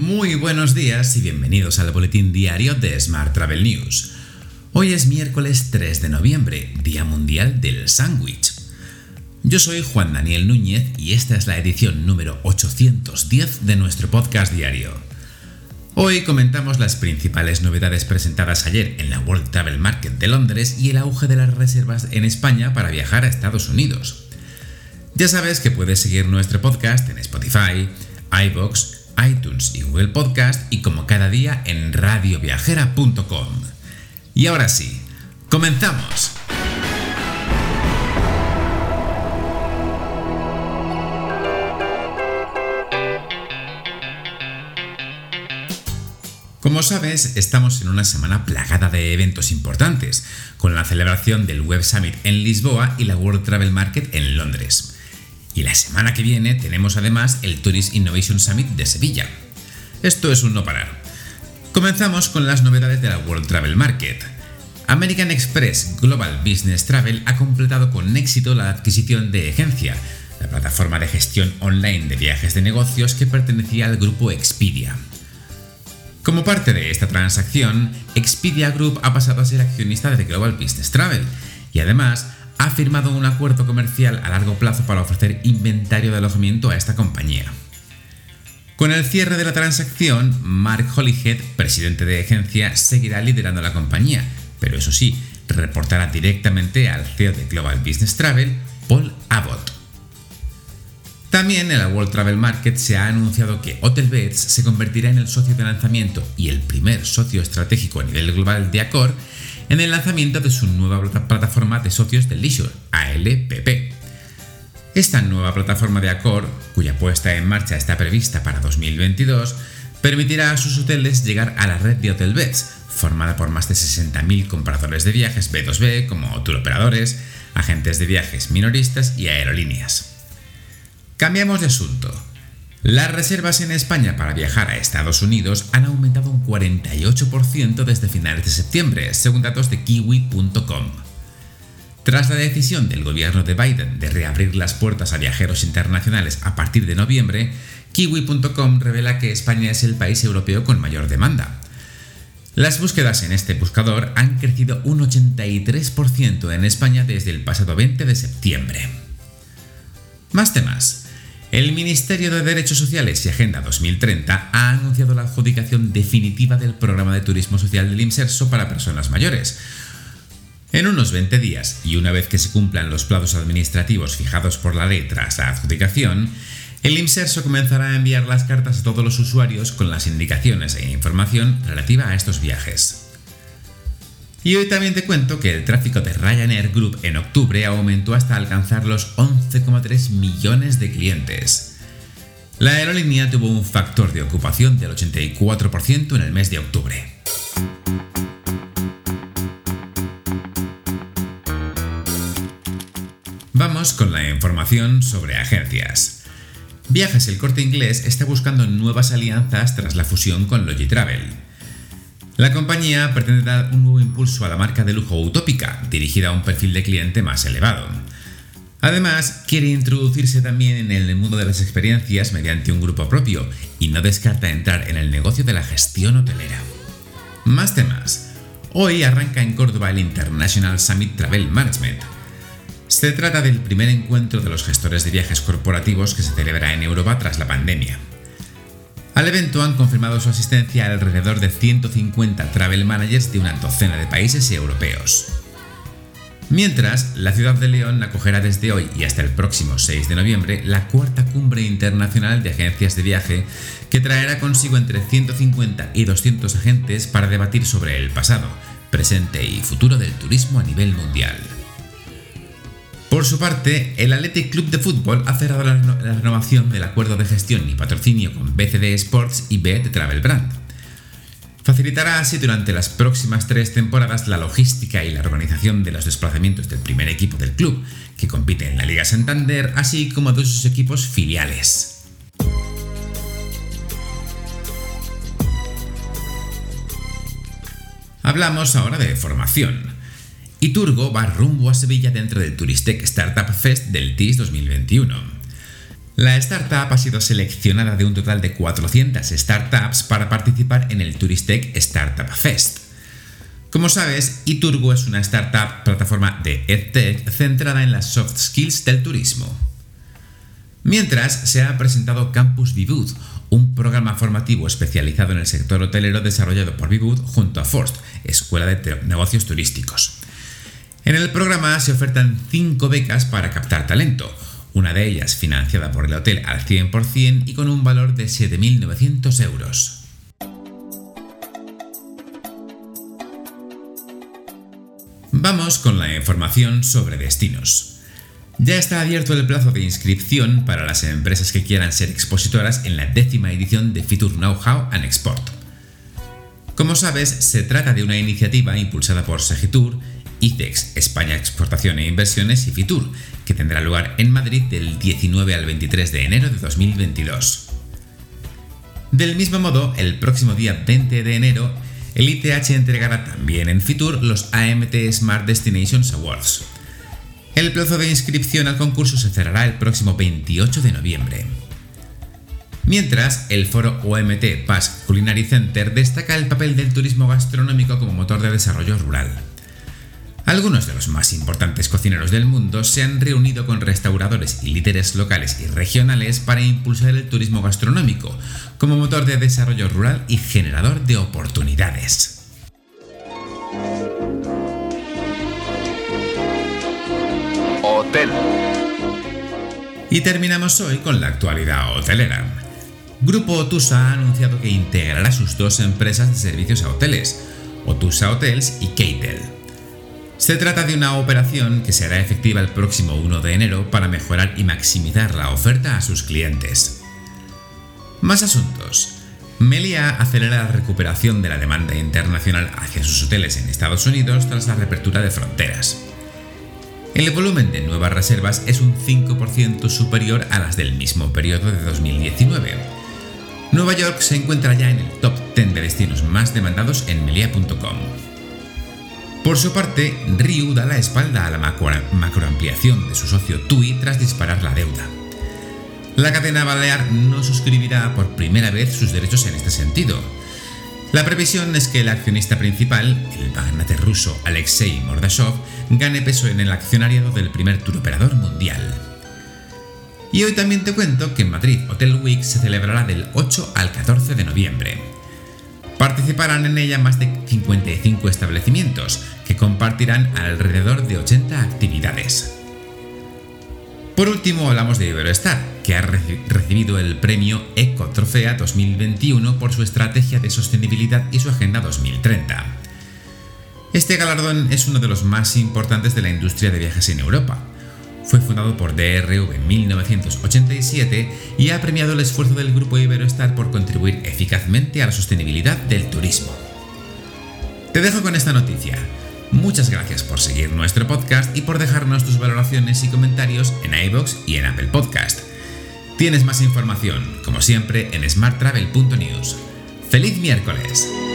Muy buenos días y bienvenidos al boletín diario de Smart Travel News. Hoy es miércoles 3 de noviembre, Día Mundial del Sándwich. Yo soy Juan Daniel Núñez y esta es la edición número 810 de nuestro podcast diario. Hoy comentamos las principales novedades presentadas ayer en la World Travel Market de Londres y el auge de las reservas en España para viajar a Estados Unidos. Ya sabes que puedes seguir nuestro podcast en Spotify, iVoox, iTunes y Google Podcast y como cada día en radioviajera.com. Y ahora sí, ¡comenzamos! Como sabes, estamos en una semana plagada de eventos importantes, con la celebración del Web Summit en Lisboa y la World Travel Market en Londres. Y la semana que viene tenemos además el Tourist Innovation Summit de Sevilla. Esto es un no parar. Comenzamos con las novedades de la World Travel Market. American Express Global Business Travel ha completado con éxito la adquisición de Egencia, la plataforma de gestión online de viajes de negocios que pertenecía al grupo Expedia. Como parte de esta transacción, Expedia Group ha pasado a ser accionista de Global Business Travel y además ha firmado un acuerdo comercial a largo plazo para ofrecer inventario de alojamiento a esta compañía. Con el cierre de la transacción, Mark Holyhead, presidente de Egencia, seguirá liderando la compañía, pero eso sí, reportará directamente al CEO de Global Business Travel, Paul Abbott. También en la World Travel Market se ha anunciado que Hotelbeds se convertirá en el socio de lanzamiento y el primer socio estratégico a nivel global de Accor en el lanzamiento de su nueva plataforma de socios de leisure, ALPP. Esta nueva plataforma de Accor, cuya puesta en marcha está prevista para 2022, permitirá a sus hoteles llegar a la red de Hotelbeds, formada por más de 60.000 compradores de viajes B2B como touroperadores, agentes de viajes minoristas y aerolíneas. Cambiamos de asunto. Las reservas en España para viajar a Estados Unidos han aumentado un 48% desde finales de septiembre, según datos de kiwi.com. Tras la decisión del gobierno de Biden de reabrir las puertas a viajeros internacionales a partir de noviembre, kiwi.com revela que España es el país europeo con mayor demanda. Las búsquedas en este buscador han crecido un 83% en España desde el pasado 20 de septiembre. Más temas. El Ministerio de Derechos Sociales y Agenda 2030 ha anunciado la adjudicación definitiva del programa de turismo social del Imserso para personas mayores. En unos 20 días, y una vez que se cumplan los plazos administrativos fijados por la ley tras la adjudicación, el Imserso comenzará a enviar las cartas a todos los usuarios con las indicaciones e información relativa a estos viajes. Y hoy también te cuento que el tráfico de Ryanair Group en octubre aumentó hasta alcanzar los 11,3 millones de clientes. La aerolínea tuvo un factor de ocupación del 84% en el mes de octubre. Vamos con la información sobre agencias. Viajes El Corte Inglés está buscando nuevas alianzas tras la fusión con Logitravel. La compañía pretende dar un nuevo impulso a la marca de lujo Utópica, dirigida a un perfil de cliente más elevado. Además, quiere introducirse también en el mundo de las experiencias mediante un grupo propio y no descarta entrar en el negocio de la gestión hotelera. Más temas. Hoy arranca en Córdoba el International Summit Travel Management. Se trata del primer encuentro de los gestores de viajes corporativos que se celebra en Europa tras la pandemia. Al evento han confirmado su asistencia alrededor de 150 travel managers de una docena de países europeos. Mientras, la ciudad de León acogerá desde hoy y hasta el próximo 6 de noviembre la cuarta cumbre internacional de agencias de viaje que traerá consigo entre 150 y 200 agentes para debatir sobre el pasado, presente y futuro del turismo a nivel mundial. Por su parte, el Athletic Club de Fútbol ha cerrado la renovación del acuerdo de gestión y patrocinio con BCD Sports y BET Travel Brand. Facilitará así durante las próximas 3 temporadas la logística y la organización de los desplazamientos del primer equipo del club, que compite en la Liga Santander, así como de sus equipos filiales. Hablamos ahora de formación. Iturgo va rumbo a Sevilla dentro del Turistec Startup Fest del TIS 2021. La startup ha sido seleccionada de un total de 400 startups para participar en el Turistec Startup Fest. Como sabes, Iturgo es una startup plataforma de EdTech centrada en las soft skills del turismo. Mientras, se ha presentado Campus Vivud, un programa formativo especializado en el sector hotelero desarrollado por Vivud junto a Forst, Escuela de Negocios Turísticos. En el programa se ofertan 5 becas para captar talento, una de ellas financiada por el hotel al 100% y con un valor de 7.900 euros. Vamos con la información sobre destinos. Ya está abierto el plazo de inscripción para las empresas que quieran ser expositoras en la 10ª edición de Fitur Know-How and Export. Como sabes, se trata de una iniciativa impulsada por Segitur, ICEX, España Exportación e Inversiones y Fitur, que tendrá lugar en Madrid del 19 al 23 de enero de 2022. Del mismo modo, el próximo día 20 de enero, el ITH entregará también en Fitur los AMT Smart Destinations Awards. El plazo de inscripción al concurso se cerrará el próximo 28 de noviembre. Mientras, el foro OMT Basque Culinary Center destaca el papel del turismo gastronómico como motor de desarrollo rural. Algunos de los más importantes cocineros del mundo se han reunido con restauradores y líderes locales y regionales para impulsar el turismo gastronómico como motor de desarrollo rural y generador de oportunidades. Hotel. Y terminamos hoy con la actualidad hotelera. Grupo Otusa ha anunciado que integrará sus 2 empresas de servicios a hoteles, Otusa Hotels y Keitel. Se trata de una operación que será efectiva el próximo 1 de enero para mejorar y maximizar la oferta a sus clientes. Más asuntos. Meliá acelera la recuperación de la demanda internacional hacia sus hoteles en Estados Unidos tras la reapertura de fronteras. El volumen de nuevas reservas es un 5% superior a las del mismo periodo de 2019. Nueva York se encuentra ya en el top 10 de destinos más demandados en Meliá.com. Por su parte, Riu da la espalda a la macroampliación de su socio TUI tras disparar la deuda. La cadena balear no suscribirá por primera vez sus derechos en este sentido. La previsión es que el accionista principal, el magnate ruso Alexei Mordashov, gane peso en el accionariado del primer touroperador mundial. Y hoy también te cuento que en Madrid Hotel Week se celebrará del 8 al 14 de noviembre. Participarán en ella más de 55 establecimientos, que compartirán alrededor de 80 actividades. Por último, hablamos de Iberoestar, que ha recibido el premio Eco Trofea 2021 por su estrategia de sostenibilidad y su Agenda 2030. Este galardón es uno de los más importantes de la industria de viajes en Europa. Fue fundado por DRV en 1987 y ha premiado el esfuerzo del grupo Iberoestar por contribuir eficazmente a la sostenibilidad del turismo. Te dejo con esta noticia. Muchas gracias por seguir nuestro podcast y por dejarnos tus valoraciones y comentarios en iVoox y en Apple Podcast. Tienes más información, como siempre, en smarttravel.news. ¡Feliz miércoles!